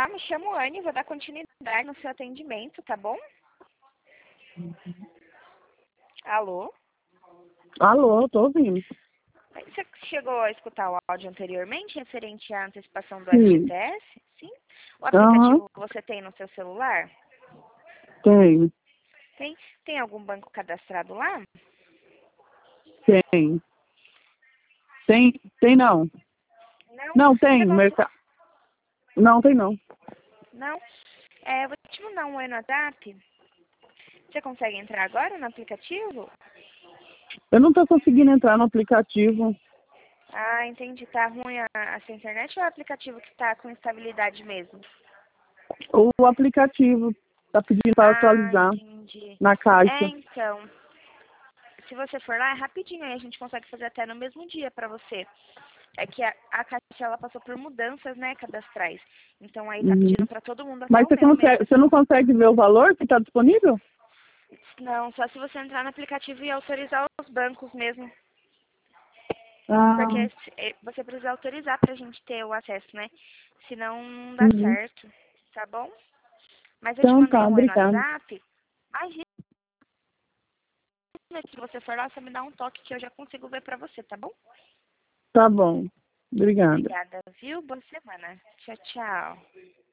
Olá, me chamo Anne, vou dar continuidade no seu atendimento, tá bom? Alô? Alô, tô ouvindo. Você chegou a escutar o áudio anteriormente, referente à antecipação do Sim. FGTS? Sim? O Aham, aplicativo que você tem no seu celular? tem, Tem algum banco cadastrado lá? tem. Tem não. Não? Não, Você tem, consegue... Não, tem não. Não? Vou te mandar um oi no WhatsApp. Você consegue entrar agora no aplicativo? Eu não tô conseguindo entrar no aplicativo. Ah, entendi. Tá ruim a sua internet ou é o aplicativo que tá com instabilidade mesmo? O aplicativo tá pedindo para Ah, atualizar entendi. na caixa. Então, se você for lá, é rapidinho, aí a gente consegue fazer até no mesmo dia pra você. É que a Caixa, ela passou por mudanças, né, cadastrais. Então, aí tá Uhum. pedindo pra todo mundo, até Mas o meu mesmo. você não consegue ver o valor que tá disponível? Não, só se você entrar no aplicativo e autorizar os bancos mesmo. Ah, Porque você precisa autorizar pra gente ter o acesso, né? Senão não dá uhum. certo, tá bom? Mas eu te Então mandei tá, um oi no obrigada. WhatsApp. Imagina que você for lá, só me dá um toque que eu já consigo ver pra você, tá bom? Tá bom. Obrigada. Obrigada, viu? Boa semana. Tchau, tchau.